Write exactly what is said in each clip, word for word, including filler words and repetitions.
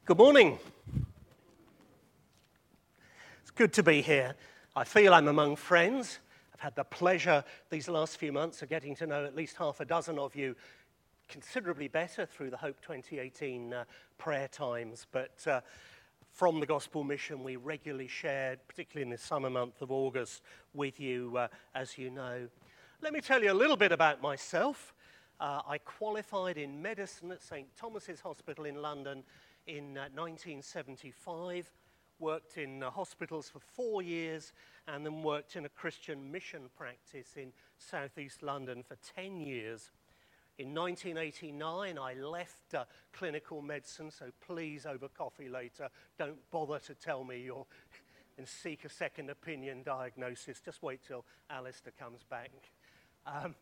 Good morning. It's good to be here. I feel I'm among friends. I've had the pleasure these last few months of getting to know at least half a dozen of you considerably better through the Hope twenty eighteen uh, prayer times. But uh, from the Gospel Mission, we regularly shared, particularly in the summer month of August, with you, uh, as you know. Let me tell you a little bit about myself. Uh, I qualified in medicine at Saint Thomas's Hospital in London in uh, nineteen seventy-five, worked in uh, hospitals for four years, and then worked in a Christian mission practice in southeast London for ten years. In nineteen eighty-nine, I left uh, clinical medicine, so please, over coffee later, don't bother to tell me you're and seek a second opinion diagnosis. Just wait till Alistair comes back. Um,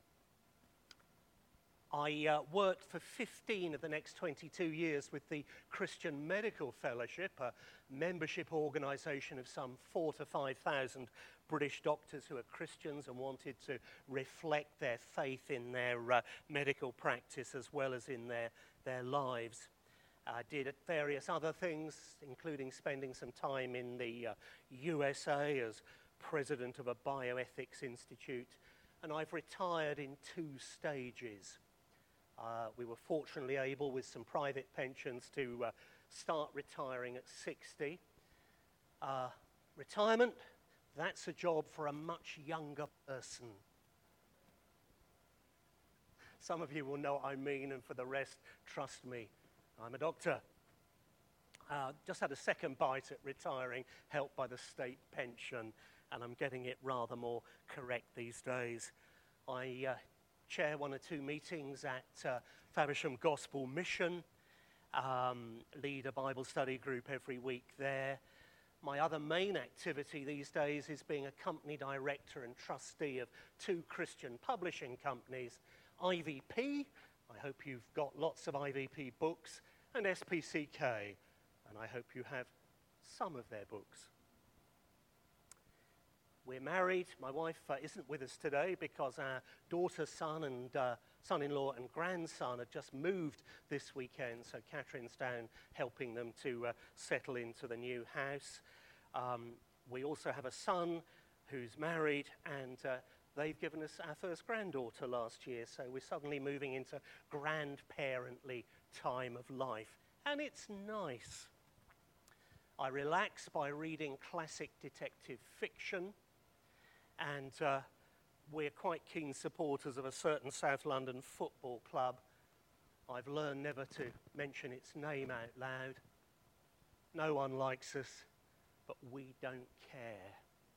I uh, worked for fifteen of the next twenty-two years with the Christian Medical Fellowship, a membership organisation of some four to five thousand British doctors who are Christians and wanted to reflect their faith in their uh, medical practice as well as in their, their lives. I did various other things, including spending some time in the uh, U S A as president of a bioethics institute, and I've retired in two stages. Uh, we were fortunately able, with some private pensions, to uh, start retiring at sixty. Uh, retirement, that's a job for a much younger person. Some of you will know what I mean, and for the rest, trust me, I'm a doctor. Uh, just had a second bite at retiring, helped by the state pension, and I'm getting it rather more correct these days. I uh, chair one or two meetings at uh, Faversham Gospel Mission, um, lead a Bible study group every week there. My other main activity these days is being a company director and trustee of two Christian publishing companies, I V P, I hope you've got lots of I V P books, and S P C K, and I hope you have some of their books. We're married. My wife uh, isn't with us today because our daughter, son, and uh, son-in-law and grandson have just moved this weekend, so Catherine's down helping them to uh, settle into the new house. Um, we also have a son who's married, and uh, they've given us our first granddaughter last year, so we're suddenly moving into grandparently time of life, and it's nice. I relax by reading classic detective fiction, and uh, we're quite keen supporters of a certain South London football club. I've learned never to mention its name out loud. No one likes us, but we don't care.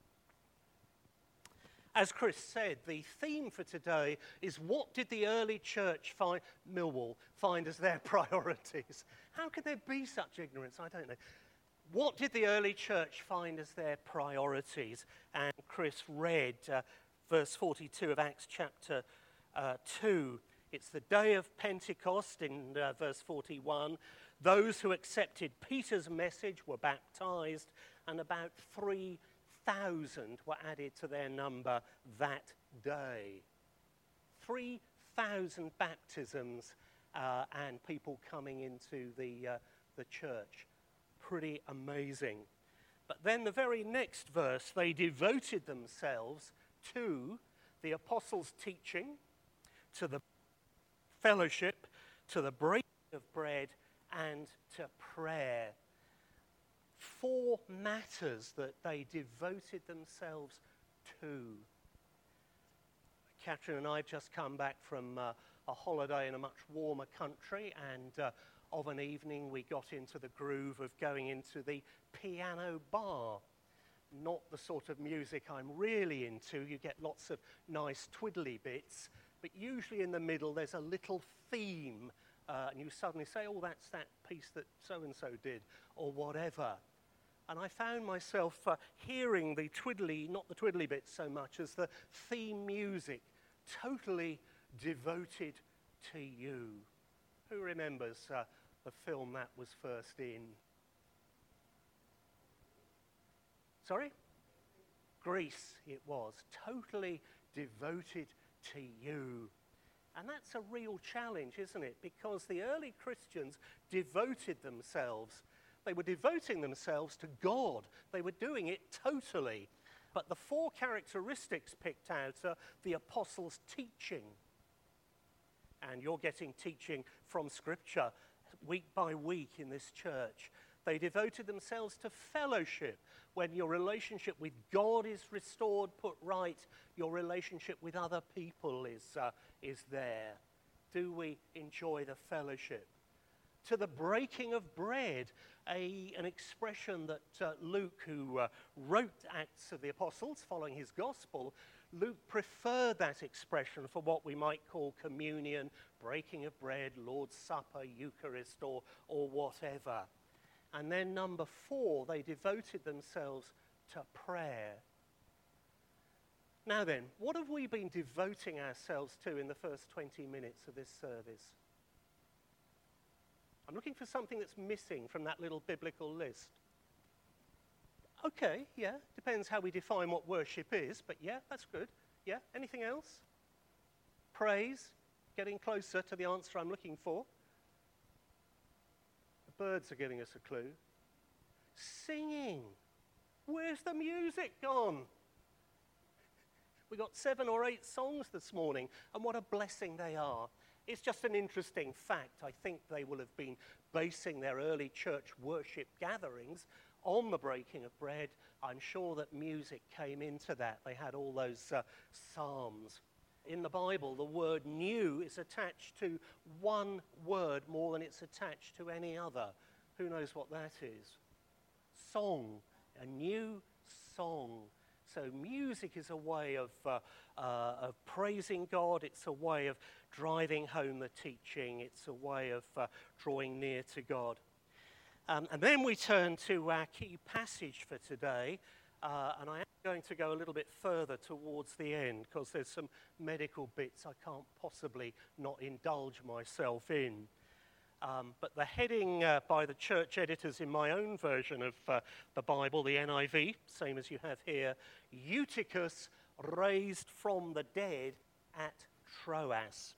As Chris said, the theme for today is what did the early church find, Millwall, find as their priorities? How could there be such ignorance? I don't know. What did the early church find as their priorities? And Chris read uh, verse forty-two of Acts chapter uh, two. It's the day of Pentecost in uh, verse forty-one. Those who accepted Peter's message were baptized, and about three thousand were added to their number that day. three thousand baptisms uh, and people coming into the, uh, the church. Pretty amazing. But then the very next verse, they devoted themselves to the apostles' teaching, to the fellowship, to the breaking of bread, and to prayer. Four matters that they devoted themselves to. Catherine and I have just come back from uh, a holiday in a much warmer country, and uh, of an evening we got into the groove of going into the piano bar. Not the sort of music I'm really into. You get lots of nice twiddly bits, but usually in the middle there's a little theme, uh, and you suddenly say, oh, that's that piece that so-and-so did, or whatever. And I found myself uh, hearing the twiddly, not the twiddly bits so much as the theme music, totally devoted to you. Who remembers uh, the film that was first in? Sorry? Grease, it was. Totally devoted to you. And that's a real challenge, isn't it? Because the early Christians devoted themselves They were devoting themselves to God. They were doing it totally. But the four characteristics picked out are the apostles' teaching. And you're getting teaching from Scripture week by week in this church. They devoted themselves to fellowship. When your relationship with God is restored, put right, your relationship with other people is, uh, is there. Do we enjoy the fellowship? To the breaking of bread, a, an expression that uh, Luke, who uh, wrote Acts of the Apostles following his gospel, Luke preferred that expression for what we might call communion, breaking of bread, Lord's Supper, Eucharist, or, or whatever. And then number four, they devoted themselves to prayer. Now then, what have we been devoting ourselves to in the first twenty minutes of this service? I'm looking for something that's missing from that little biblical list. Okay, yeah, depends how we define what worship is, but yeah, that's good. Yeah, anything else? Praise, getting closer to the answer I'm looking for. The birds are giving us a clue. Singing. Where's the music gone? We got seven or eight songs this morning, and what a blessing they are. It's just an interesting fact. I think they will have been basing their early church worship gatherings on the breaking of bread. I'm sure that music came into that. They had all those uh, psalms. In the Bible, the word new is attached to one word more than it's attached to any other. Who knows what that is? Song, a new song. So music is a way of, uh, uh, of praising God. It's a way of driving home the teaching. It's a way of uh, drawing near to God. Um, and then we turn to our key passage for today. Uh, and I am going to go a little bit further towards the end because there's some medical bits I can't possibly not indulge myself in. Um, but the heading uh, by the church editors in my own version of uh, the Bible, the N I V, same as you have here, Eutychus raised from the dead at Troas.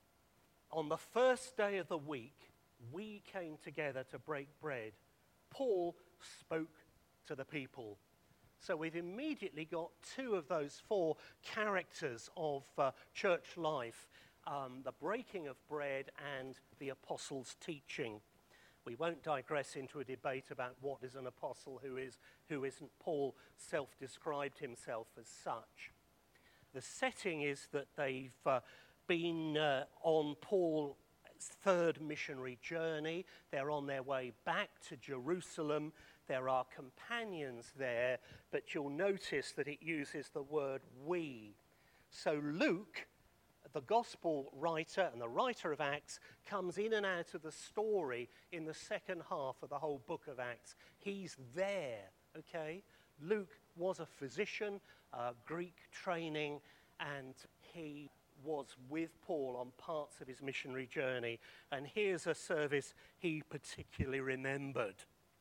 On the first day of the week, we came together to break bread. Paul spoke to the people. So we've immediately got two of those four characters of uh, church life. Um, the breaking of bread and the apostles' teaching. We won't digress into a debate about what is an apostle, who is, who isn't. Paul self-described himself as such. The setting is that they've uh, been uh, on Paul's third missionary journey. They're on their way back to Jerusalem. There are companions there, but you'll notice that it uses the word we. So Luke, the gospel writer and the writer of Acts, comes in and out of the story in the second half of the whole book of Acts. He's there, okay? Luke was a physician, uh, Greek training, and he was with Paul on parts of his missionary journey. And here's a service he particularly remembered.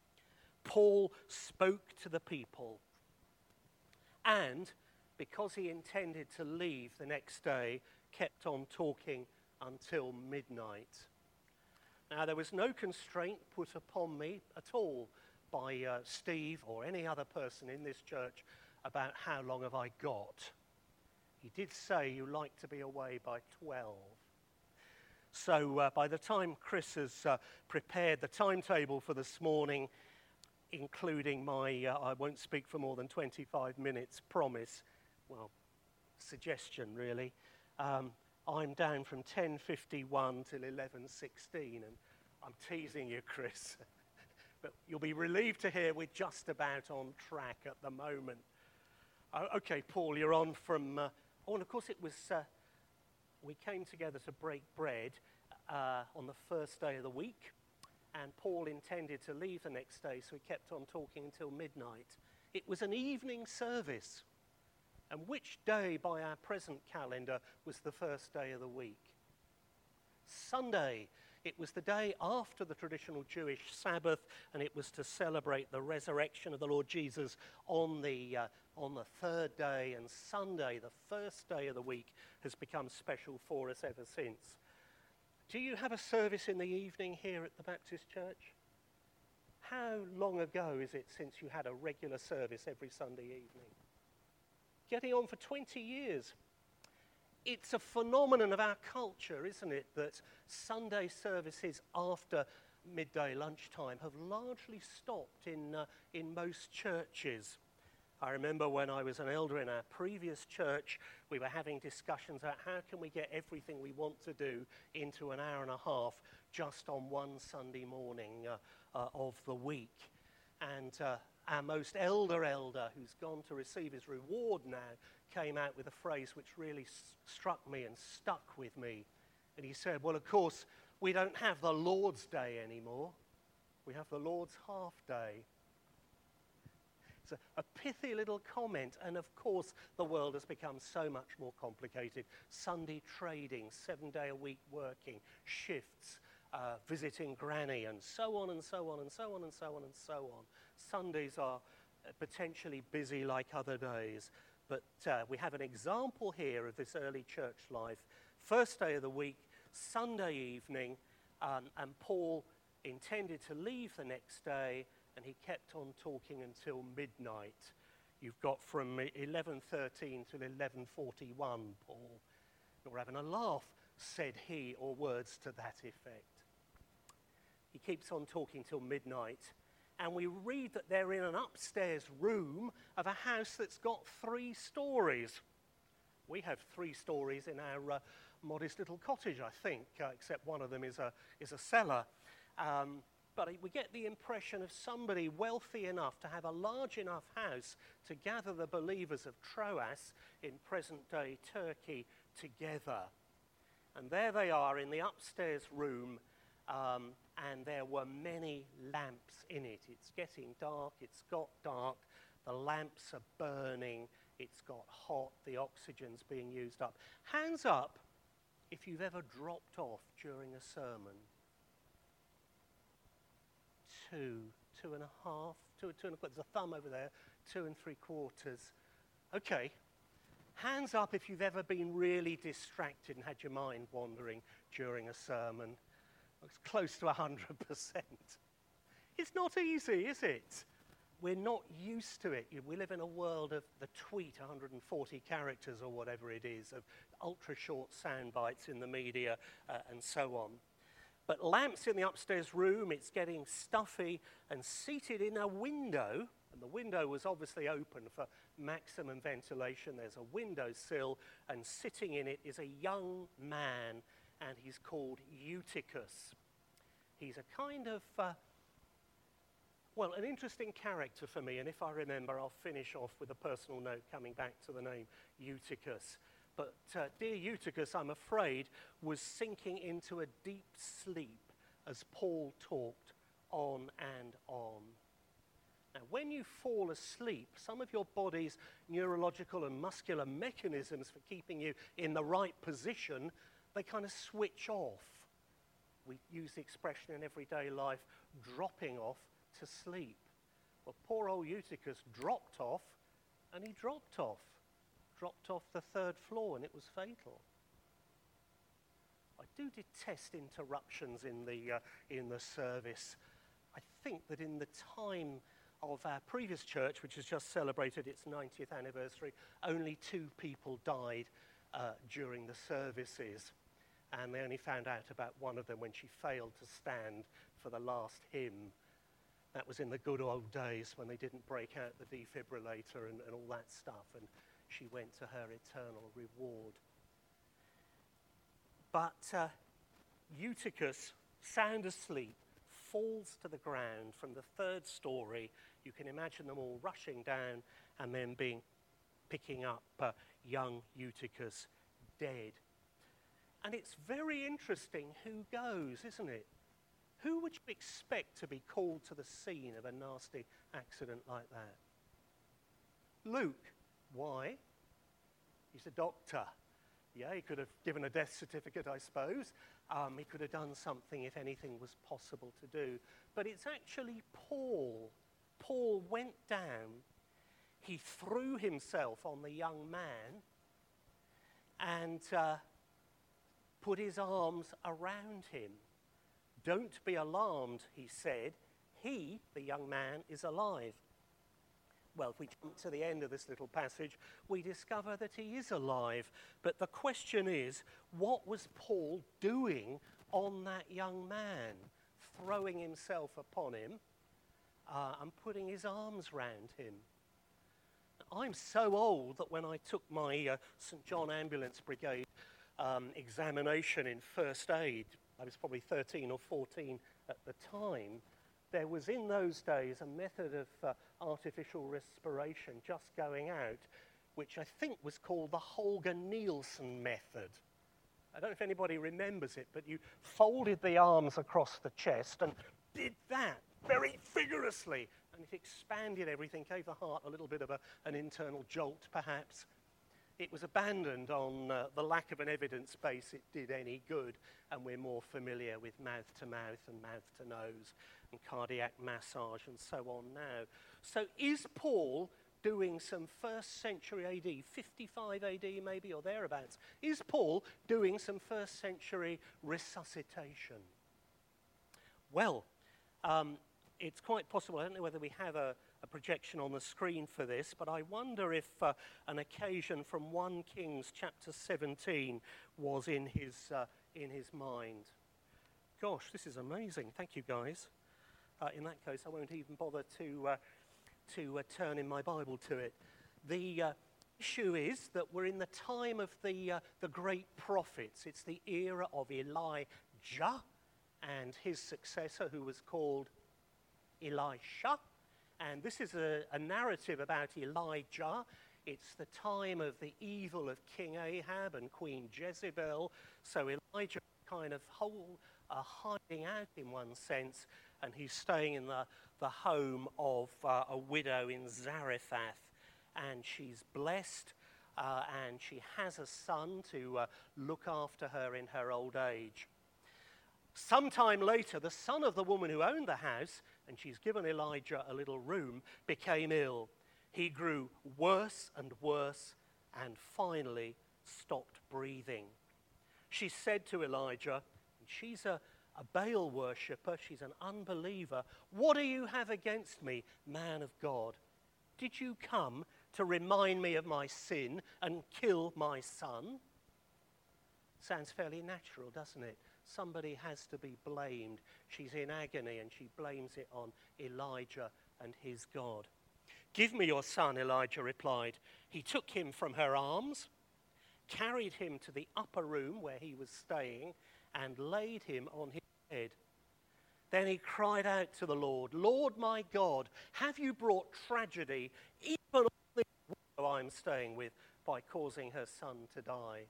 Paul spoke to the people, and because he intended to leave the next day, kept on talking until midnight. Now, there was no constraint put upon me at all by uh, Steve or any other person in this church about how long have I got. He did say you like to be away by twelve. So uh, by the time Chris has uh, prepared the timetable for this morning, including my uh, I won't speak for more than twenty-five minutes promise, well, suggestion really, Um, I'm down from ten fifty-one till eleven sixteen, and I'm teasing you, Chris. But you'll be relieved to hear we're just about on track at the moment. Uh, okay, Paul, you're on from... Uh, oh, and of course it was... Uh, we came together to break bread uh, on the first day of the week, and Paul intended to leave the next day, so he kept on talking until midnight. It was an evening service. And which day by our present calendar was the first day of the week? Sunday. It was the day after the traditional Jewish Sabbath, and it was to celebrate the resurrection of the Lord Jesus on the, uh, on the third day. And Sunday, the first day of the week, has become special for us ever since. Do you have a service in the evening here at the Baptist Church? How long ago is it since you had a regular service every Sunday evening? Getting on for twenty years. It's a phenomenon of our culture, isn't it, that Sunday services after midday lunchtime have largely stopped in, uh, in most churches. I remember when I was an elder in our previous church, we were having discussions about how can we get everything we want to do into an hour and a half just on one Sunday morning uh, uh, of the week. And uh, our most elder elder, who's gone to receive his reward now, came out with a phrase which really s- struck me and stuck with me. And he said, well, of course, we don't have the Lord's Day anymore. We have the Lord's half day. It's a, a pithy little comment, and of course the world has become so much more complicated. Sunday trading, seven-day-a-week working, shifts, uh, visiting granny, and so on and so on and so on and so on and so on. Sundays are uh, potentially busy like other days, but uh, we have an example here of this early church life. First day of the week, Sunday evening, um, and Paul intended to leave the next day, and he kept on talking until midnight. You've got from eleven thirteen till eleven forty-one, Paul. You're having a laugh, said he, or words to that effect. He keeps on talking till midnight, and we read that they're in an upstairs room of a house that's got three stories. We have three stories in our uh, modest little cottage, I think, uh, except one of them is a, is a cellar. Um, but we get the impression of somebody wealthy enough to have a large enough house to gather the believers of Troas in present-day Turkey together. And there they are in the upstairs room, um, and there were many lamps in it. It's getting dark, it's got dark, the lamps are burning, it's got hot, the oxygen's being used up. Hands up if you've ever dropped off during a sermon. Two, two and a half, two, two and a quarter, there's a thumb over there, two and three quarters. Okay, hands up if you've ever been really distracted and had your mind wandering during a sermon. It's close to one hundred percent. It's not easy, is it? We're not used to it. We live in a world of the tweet, one hundred forty characters or whatever it is, of ultra-short sound bites in the media uh, and so on. But lamps in the upstairs room, it's getting stuffy, and seated in a window, and the window was obviously open for maximum ventilation. There's a windowsill, and sitting in it is a young man, and he's called Eutychus. He's a kind of, uh, well, an interesting character for me, and if I remember, I'll finish off with a personal note coming back to the name Eutychus. But uh, dear Eutychus, I'm afraid, was sinking into a deep sleep as Paul talked on and on. Now, when you fall asleep, some of your body's neurological and muscular mechanisms for keeping you in the right position, they kind of switch off. We use the expression in everyday life, dropping off to sleep. Well, poor old Eutychus dropped off, and he dropped off. Dropped off the third floor, and it was fatal. I do detest interruptions in the, uh, in the service. I think that in the time of our previous church, which has just celebrated its ninetieth anniversary, only two people died uh, during the services. And they only found out about one of them when she failed to stand for the last hymn. That was in the good old days when they didn't break out the defibrillator and, and all that stuff, and she went to her eternal reward. But uh, Eutychus, sound asleep, falls to the ground from the third story. You can imagine them all rushing down and then being picking up uh, young Eutychus dead. And it's very interesting who goes, isn't it? Who would you expect to be called to the scene of a nasty accident like that? Luke. Why? He's a doctor. Yeah, he could have given a death certificate, I suppose. Um, he could have done something if anything was possible to do. But it's actually Paul. Paul went down. He threw himself on the young man and uh, put his arms around him. Don't be alarmed, he said. he, the young man, is alive. Well, if we come to the end of this little passage, we discover that he is alive. But the question is, what was Paul doing on that young man, throwing himself upon him uh, and putting his arms round him? I'm so old that when I took my uh, St John Ambulance Brigade um, examination in first aid, I was probably thirteen or fourteen at the time, there was in those days a method of uh, artificial respiration just going out, which I think was called the Holger-Nielsen method. I don't know if anybody remembers it, but you folded the arms across the chest and did that very vigorously, and it expanded everything, gave the heart a little bit of a, an internal jolt, perhaps. It was abandoned on uh, the lack of an evidence base it did any good, and we're more familiar with mouth-to-mouth and mouth-to-nose and cardiac massage and so on now. So is Paul doing some first century A D, fifty-five A D maybe, or thereabouts? Is Paul doing some first century resuscitation? Well, um, it's quite possible. I don't know whether we have a, a projection on the screen for this, but I wonder if uh, an occasion from First Kings chapter seventeen was in his, uh, in his mind. Gosh, this is amazing. Thank you, guys. Uh, in that case, I won't even bother to, uh, to uh, turn in my Bible to it. The uh, issue is that we're in the time of the, uh, the great prophets. It's the era of Elijah and his successor, who was called Elisha. And this is a, a narrative about Elijah. It's the time of the evil of King Ahab and Queen Jezebel. So Elijah kind of whole, uh, hiding out in one sense, and he's staying in the, the home of uh, a widow in Zarephath. And she's blessed, uh, and she has a son to uh, look after her in her old age. Sometime later, the son of the woman who owned the house, and she's given Elijah a little room, became ill. He grew worse and worse and finally stopped breathing. She said to Elijah, and she's a, a Baal worshipper, she's an unbeliever, "What do you have against me, man of God? Did you come to remind me of my sin and kill my son?" Sounds fairly natural, doesn't it? Somebody has to be blamed. She's in agony and she blames it on Elijah and his God. "Give me your son," Elijah replied. He took him from her arms, carried him to the upper room where he was staying, and laid him on his bed. Then he cried out to the Lord, "Lord my God, have you brought tragedy even on this widow I'm staying with by causing her son to die?"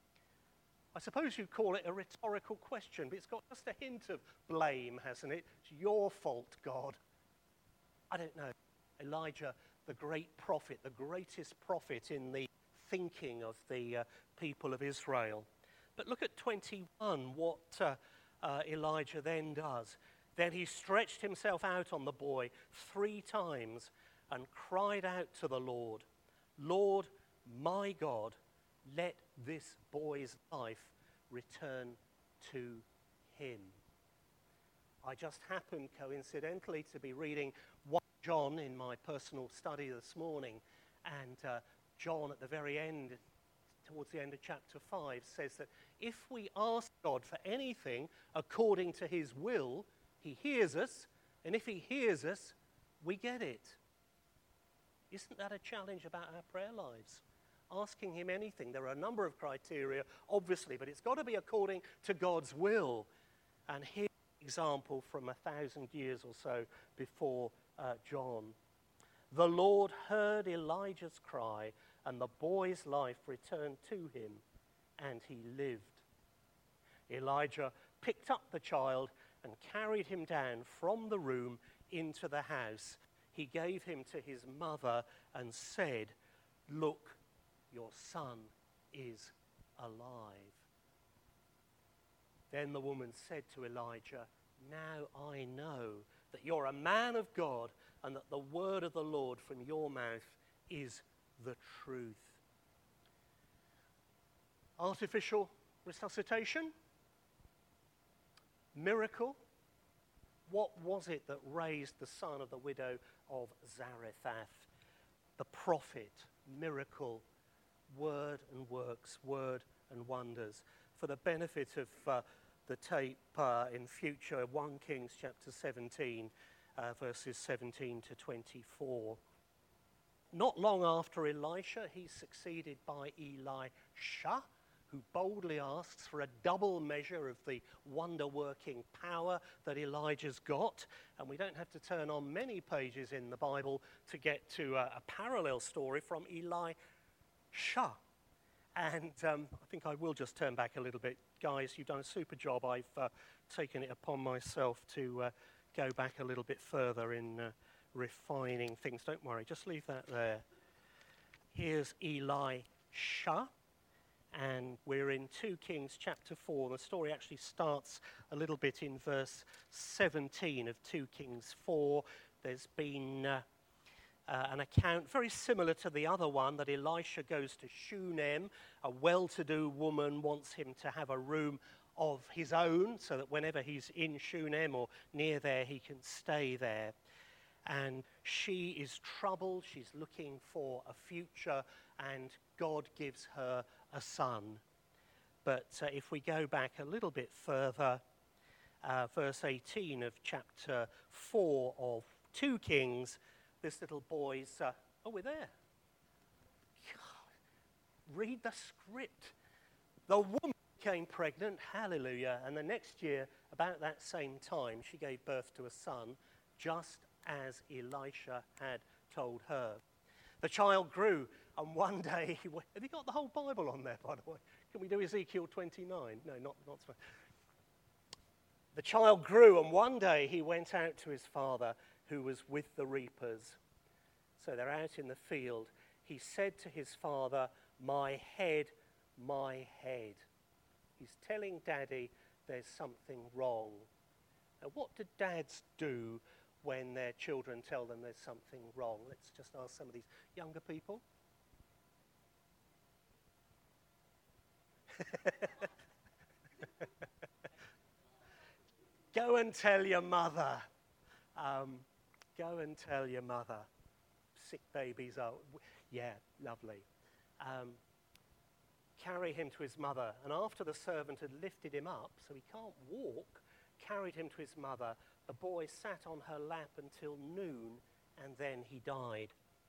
I suppose you'd call it a rhetorical question, but it's got just a hint of blame, hasn't it? It's your fault, God. I don't know. Elijah, the great prophet, the greatest prophet in the thinking of the uh, people of Israel. But look at twenty-one, what uh, uh, Elijah then does. Then he stretched himself out on the boy three times and cried out to the Lord, "Lord, my God, let this boy's life return to him." I just happened coincidentally to be reading First John in my personal study this morning, and uh, John at the very end, towards the end of chapter five, says that if we ask God for anything according to his will, he hears us, and if he hears us, we get it. Isn't that a challenge about our prayer lives? Asking him anything. There are a number of criteria, obviously, but it's got to be according to God's will. And here's an example from a thousand years or so before uh, John. "The Lord heard Elijah's cry, and the boy's life returned to him, and he lived. Elijah picked up the child and carried him down from the room into the house. He gave him to his mother and said, 'Look, your son is alive.' Then the woman said to Elijah, 'Now I know that you're a man of God and that the word of the Lord from your mouth is the truth.'" Artificial resuscitation? Miracle? What was it that raised the son of the widow of Zarephath? The prophet, miracle, word and works, word and wonders. For the benefit of uh, the tape uh, in future, First Kings chapter seventeen, uh, verses seventeen to twenty-four. Not long after Elisha, he's succeeded by Elisha, who boldly asks for a double measure of the wonder-working power that Elijah's got. And we don't have to turn on many pages in the Bible to get to a, a parallel story from Elisha. And um, I think I will just turn back a little bit. Guys, you've done a super job. I've uh, taken it upon myself to uh, go back a little bit further in uh, refining things. Don't worry, just leave that there. Here's Elisha. And we're in Second Kings chapter four. The story actually starts a little bit in verse seventeen of Second Kings four. There's been uh, uh, an account very similar to the other one, that Elisha goes to Shunem. A well-to-do woman wants him to have a room of his own so that whenever he's in Shunem or near there, he can stay there. And she is troubled. She's looking for a future, and God gives her a son. But uh, if we go back a little bit further, uh, verse eighteen of chapter four of Second Kings, this little boy's, uh, oh, we're there. God, read the script. The woman became pregnant, hallelujah, and the next year, about that same time, she gave birth to a son, just as Elisha had told her. The child grew, and one day he went, have you got the whole Bible on there, by the way? Can we do Ezekiel twenty-nine? No, not, not so. The child grew, and one day he went out to his father, who was with the reapers. So they're out in the field. He said to his father, my head, my head. He's telling Daddy there's something wrong. Now, what do dads do when their children tell them there's something wrong? Let's just ask some of these younger people. Go and tell your mother. Um, go and tell your mother. Sick babies are, yeah, lovely. Um, carry him to his mother. And after the servant had lifted him up, so he can't walk, carried him to his mother, the boy sat on her lap until noon, and then he died.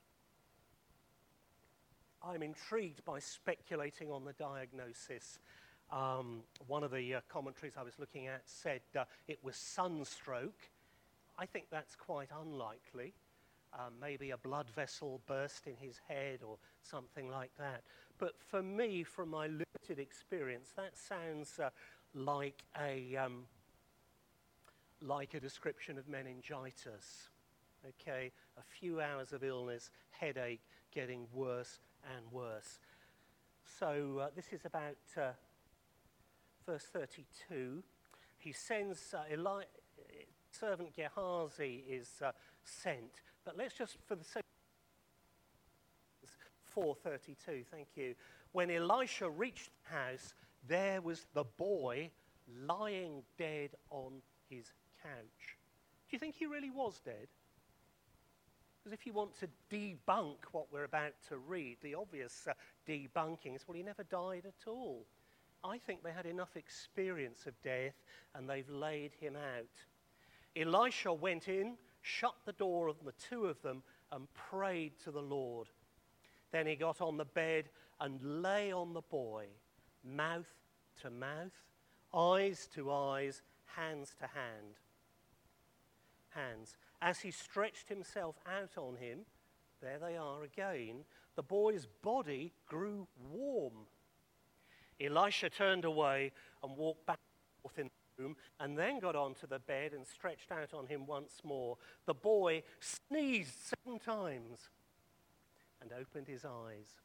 I'm intrigued by speculating on the diagnosis. Um, one of the uh, commentaries I was looking at said uh, it was sunstroke. I think that's quite unlikely. Uh, maybe a blood vessel burst in his head or something like that. But for me, from my limited experience, that sounds uh, like a... Um, like a description of meningitis. Okay, a few hours of illness, headache, getting worse and worse. So uh, this is about uh, verse thirty-two. He sends, uh, Eli- servant Gehazi is uh, sent. But let's just, for the sake of four thirty-two, thank you. When Elisha reached the house, there was the boy lying dead on his couch. Do you think he really was dead? Because if you want to debunk what we're about to read, the obvious uh, debunking is, well, he never died at all. I think they had enough experience of death and they've laid him out. Elisha went in, shut the door on the two of them, and prayed to the Lord. Then he got on the bed and lay on the boy, mouth to mouth, eyes to eyes, hands to hand. Hands. As he stretched himself out on him, there they are again, the boy's body grew warm. Elisha turned away and walked back and forth in the room, and then got onto the bed and stretched out on him once more. The boy sneezed seven times and opened his eyes.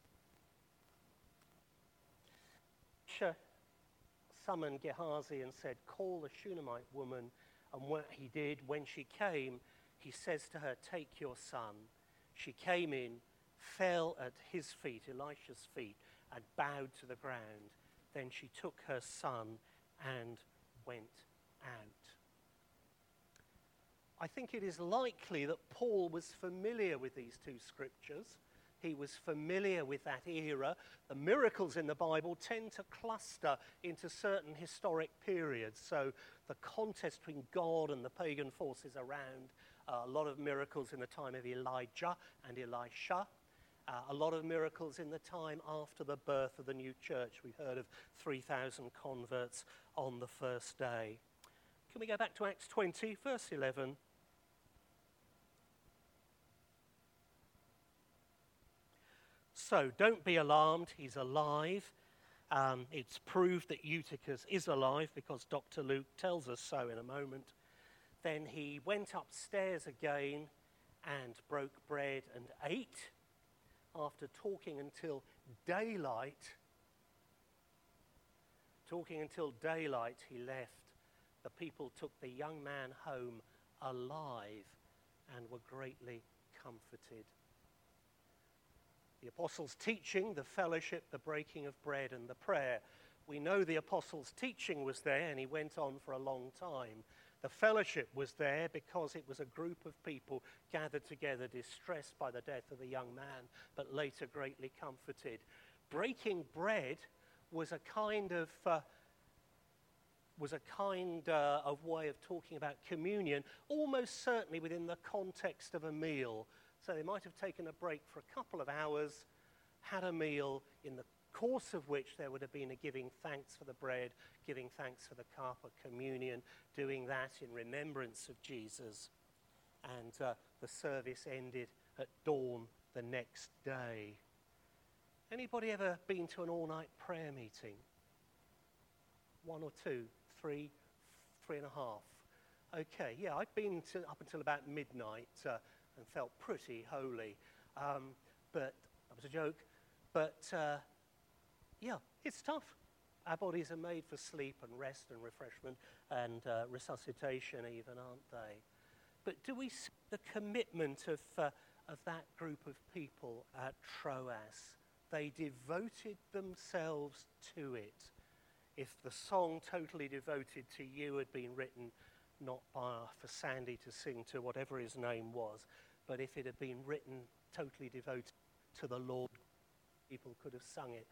Elisha summoned Gehazi and said, call the Shunammite woman. And what he did, when she came, he says to her, take your son. She came in, fell at his feet, Elisha's feet, and bowed to the ground. Then she took her son and went out. I think it is likely that Paul was familiar with these two scriptures. He was familiar with that era. The miracles in the Bible tend to cluster into certain historic periods. So the contest between God and the pagan forces around, uh, a lot of miracles in the time of Elijah and Elisha, uh, a lot of miracles in the time after the birth of the new church. We've heard of three thousand converts on the first day. Can we go back to Acts twenty, verse eleven? So don't be alarmed, he's alive. Um, it's proved that Eutychus is alive because Doctor Luke tells us so in a moment. Then he went upstairs again and broke bread and ate. After talking until daylight, talking until daylight, he left. The people took the young man home alive and were greatly comforted. The apostles' teaching, the fellowship, the breaking of bread, and the prayer. We know the apostles' teaching was there, and he went on for a long time. The fellowship was there because it was a group of people gathered together, distressed by the death of the young man, but later greatly comforted. Breaking bread was a kind of uh, was a kind uh, of way of talking about communion, almost certainly within the context of a meal. So they might have taken a break for a couple of hours, had a meal, in the course of which there would have been a giving thanks for the bread, giving thanks for the cup of communion, doing that in remembrance of Jesus. And uh, the service ended at dawn the next day. Anybody ever been to an all-night prayer meeting? One or two, three, three and a half. Okay, yeah, I've been to, up until about midnight, uh, and felt pretty holy. Um, but that was a joke. But uh, yeah, it's tough. Our bodies are made for sleep and rest and refreshment and uh, resuscitation even, aren't they? But do we see the commitment of, uh, of that group of people at Troas? They devoted themselves to it. If the song Totally Devoted to You had been written not by, for Sandy to sing to whatever his name was, but if it had been written totally devoted to the Lord, people could have sung it.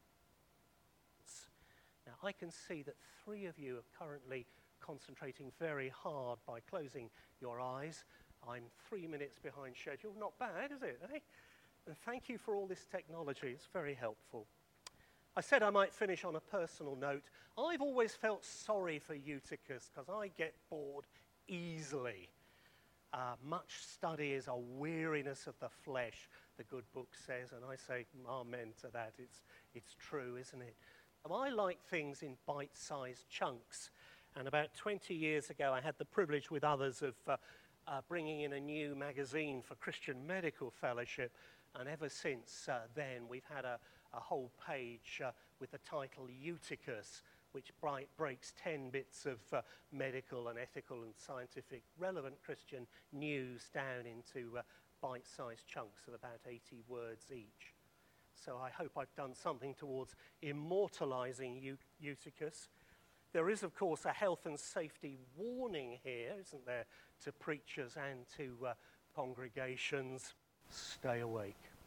Now, I can see that three of you are currently concentrating very hard by closing your eyes. I'm three minutes behind schedule. Not bad, is it? Eh? And thank you for all this technology. It's very helpful. I said I might finish on a personal note. I've always felt sorry for Eutychus because I get bored easily. Uh, much study is a weariness of the flesh, the good book says, and I say amen to that. It's, it's true, isn't it? And I like things in bite-sized chunks. And about twenty years ago, I had the privilege with others of uh, uh, bringing in a new magazine for Christian Medical Fellowship. And ever since uh, then, we've had a, a whole page uh, with the title Eutychus, which bright breaks ten bits of uh, medical and ethical and scientific relevant Christian news down into uh, bite-sized chunks of about eighty words each. So I hope I've done something towards immortalizing Eu- Eutychus. There is, of course, a health and safety warning here, isn't there, to preachers and to uh, congregations. Stay awake.